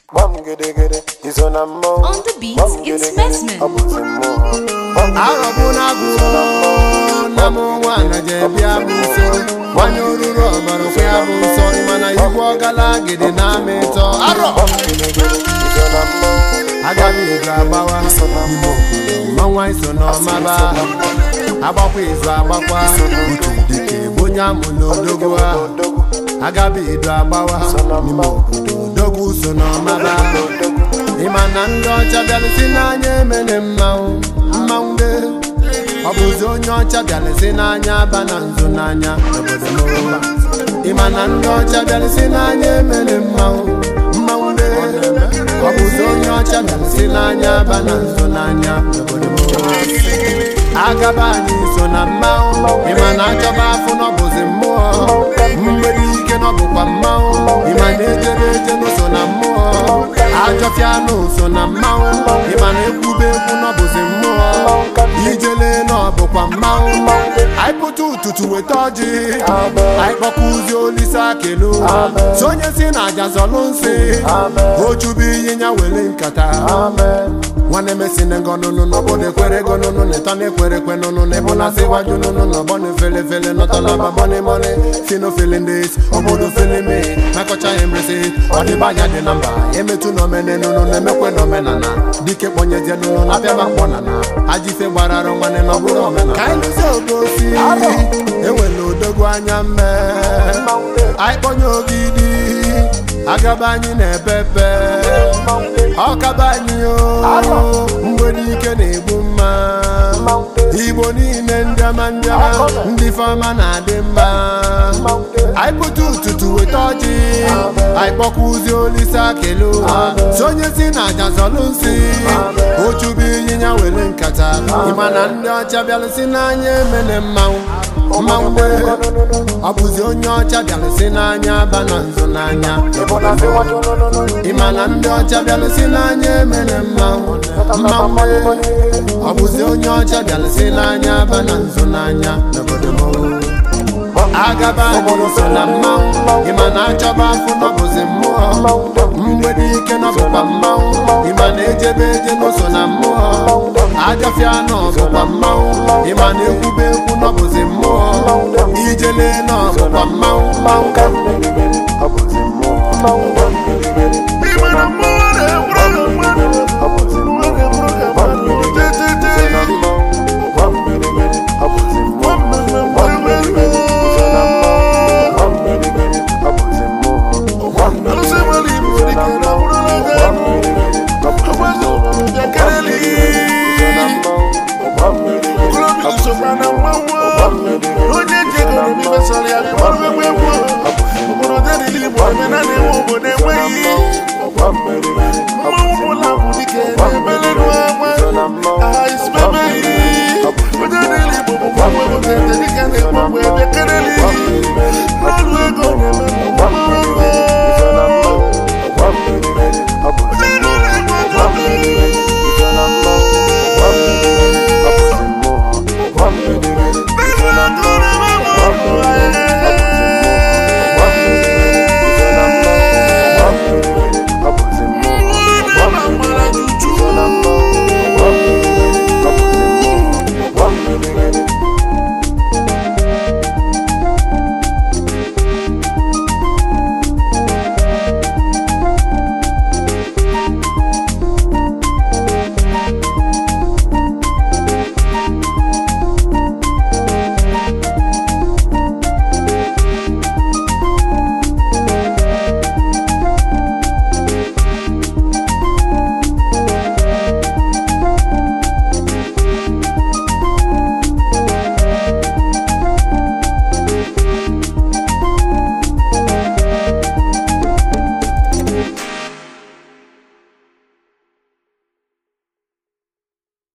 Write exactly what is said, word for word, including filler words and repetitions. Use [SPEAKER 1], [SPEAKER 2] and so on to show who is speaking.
[SPEAKER 1] On
[SPEAKER 2] the beats, it's Messman.
[SPEAKER 3] Arabuna guru namu wana jebi abuso wanyuru robaro kwe abuso imana igwo gala gidi na meto aro agabi gabawa imo manwa iso no maba abakwa izo abakwa utu dike bonya mu n'odogo agabi ido abawa imo dogu so no maba imana ndo chabiali sinanye mene mmau mmaude obuzi onye ọcha biali sinanya bana nzu nanya obodo moba imana ndo chabiali sinanye mene mmau mmaude obuzi onye ọcha biali sinanya bana nzu nanya obodo moba agabani so na mmau imana achọba afụ n'obuzi mmụọ mgbede ike n'ọbụkwa mmau imana ejebe eje n'ụso na mmụọ ajọfia n'ụso na mmau imana ekwube ekwu n'ọbụzi mmụọ ijele n'ọbụkwa mmau anyị pụta ụtụtụ weta ọjị anyị kpọkụzi olisa kelu sonye si na aja zọlụ nsị ochubu ịnyịnya wele nkata nwanne mesi n'egonụnụ n'obodo ekwere gonụnụ n'ịtọ n'ekwere kwenụnụ n'ịbụ na sịwaju nụnụ n'ọbọnụ fele fele nọtọlaba bọnị mọnị fino feeling this obodo feeling me nakọcha ya emresi ọdịbanya dị na mba emetụ n'omene nụnụ na-emekwe n'omenana dike kpọnyezie nụnụ na pịaba mkpọnana ajife gbararụ nwanne n'ọbụrụ omenana ka anyị lụzie obosi enwere odogwu anya mme anyị kpọnye ogidi agaba anyị na-epepe ọkaba anyị o mgbede ike na-egbu mma igbo niile ndị ọma ndị ọma ndị fọma na-adị mma anyị pụta ụtụtụ weta ọjị anyị kpọkwuzi olisa kelu sonye si na aja zọlụ nsị ochubu ịnyịnya wele nkata ịmana ndị ọcha bịalụsi n'anya emene mmanwụ mmanwụ ọbụzi onye ọcha bịalụsi n'anya bana nzu n'anya ịmana ndị ọcha bịalụsi n'anya emene mmanwụ mmanwụ ọbụzi onye ọcha bịalụsi n'anya bana nzu n'anya agaba anyị so na mmanwụ ịmana achọba afụ n'ọbụzi mmụọ mgbede ike n'ọbụkwa mmanwụ ịmana ejebe eje n'ụso na mmụọ ajọfịa n'ọbụkwa mmanwụ ịmana ekwube ekwu n'ọbụzi mmụọ ijele n'ọbụkwa mmanwụ
[SPEAKER 1] Mmanwụ